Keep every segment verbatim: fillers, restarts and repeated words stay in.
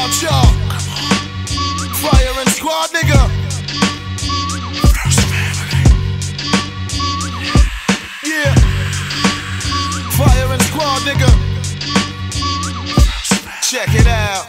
out, y'all. Firing Squad, nigga. First family. Yeah. Firing Squad, nigga. Check it out.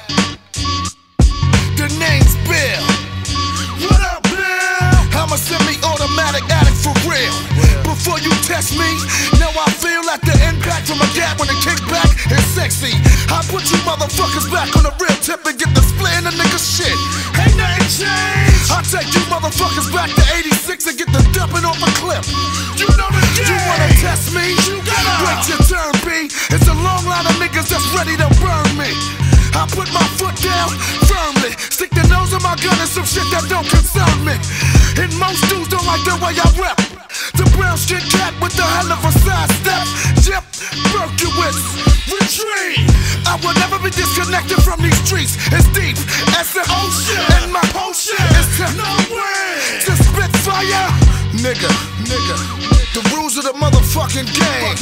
The name's Bill. What up, Bill? I'm a semi-automatic addict for real. Before you test me, now I feel like the impact from a gap when it kicks back is sexy. I put you motherfuckers back on the real tip and get the split in the nigga shit. Ain't nothing changed. I take you motherfuckers back to eighty-six and get the dumping off a clip. You know the game. You wanna test me? You gotta wait your turn, B. It's a long line of niggas that's ready to burn me. I put my foot down firmly, stick the nose of my gun in some shit that don't concern me. And most dudes don't like the way I rep. The brown skin cat with the hell of a sidestep. Jip, Berkowitz, retreat. I will never be disconnected from these streets. It's deep as the ocean, and my potion is to no way to spit fire. Nigga, nigga, the rules of the motherfucking game.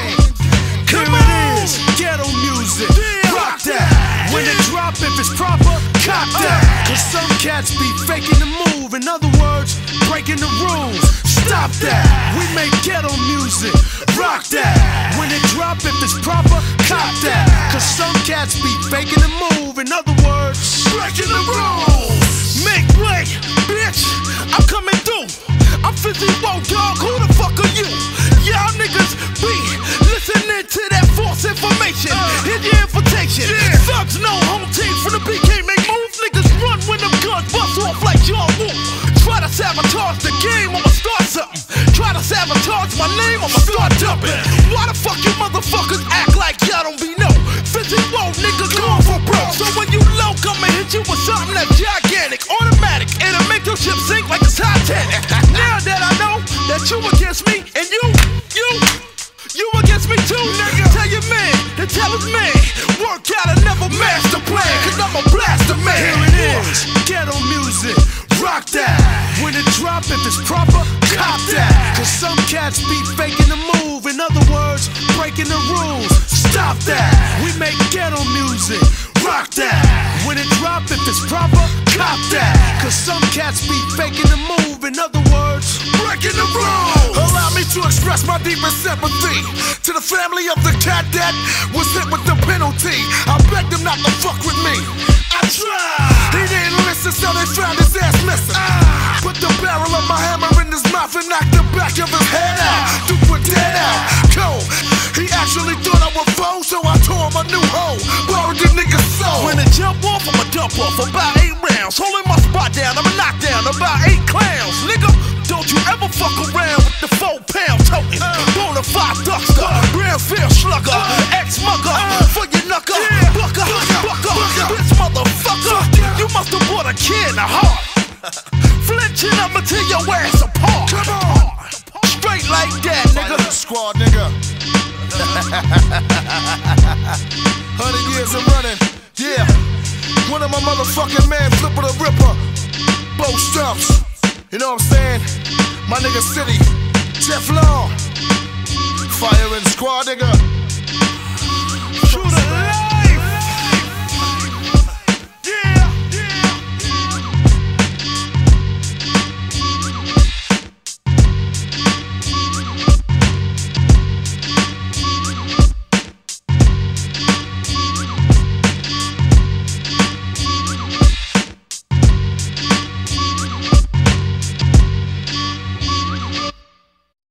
Here it is, ghetto music, rock that. When it drop, if it's proper, cop that. Cause some cats be faking the move. In other words, breaking the rules. Stop that. We make ghetto music, rock that. When it drop, if it's proper, cop that. Cause some cats be faking the move. In other words, breaking the rules. Make way, bitch, I'm coming through. I'm fifty, whoa, dog, who the fuck are you? Y'all niggas be listening to that false information. Here's your invitation. Yeah. Thugs know home team from the B K make moves. Niggas run when them guns bust off like John Woo. Try to sabotage the game, I'ma start something. Try to sabotage my name, I'ma start jumping. Why the fuck you motherfuckers act like y'all don't be no? fifty, whoa, nigga, going for broke. So when you low, I'ma hit you with something that's gigantic, automatic. It'll make your ship sink like the Titanic. Now that I know that you against me, and you, you, you against me too, nigga. Tell your man, and tell his man, work out and never master plan, cause I'm a blaster man. Here it is, ghetto music, rock that. When it drop, if it's proper, cop that. Cause some cats be faking the move. In other words, breaking the rules. Stop that. We make ghetto music, rock that. When it drop, if it's proper, cop that. Cause some cats be faking the move. In other words, breaking the rules. Allow me to express my deepest sympathy to the family of the cat that was hit with the penalty. I begged him not to fuck with me. I tried. He didn't listen, so they found his ass missing. Ah. Put the barrel of my hammer in his mouth and knocked the back of his head out. Duke were dead out. Cold. He actually thought I was foe, so I tore him a new hole. Borrowed the nigga's soul. When it jump off, I'ma dump off about eight rounds. Holding my spot down, I'ma knock down about eight clowns. Nigga, don't you ever fuck around with the four pound toting. Uh. Bonafide duckster, uh. Brownfield slugger, uh. ex-mugger, uh. for your knucker, yeah. bucker, bucker, bucker, bucker. Bitch motherfucker, yeah. You must have bought a kid in the heart. Flinching, I'ma tear your ass apart. Come on, straight like that, nigga. Squad, nigga. Hundred years of running, yeah. One of my motherfucking man, Flipper the Ripper, Bo Stumps. You know what I'm saying? My nigga City, Teflon, Firing Squad, nigga.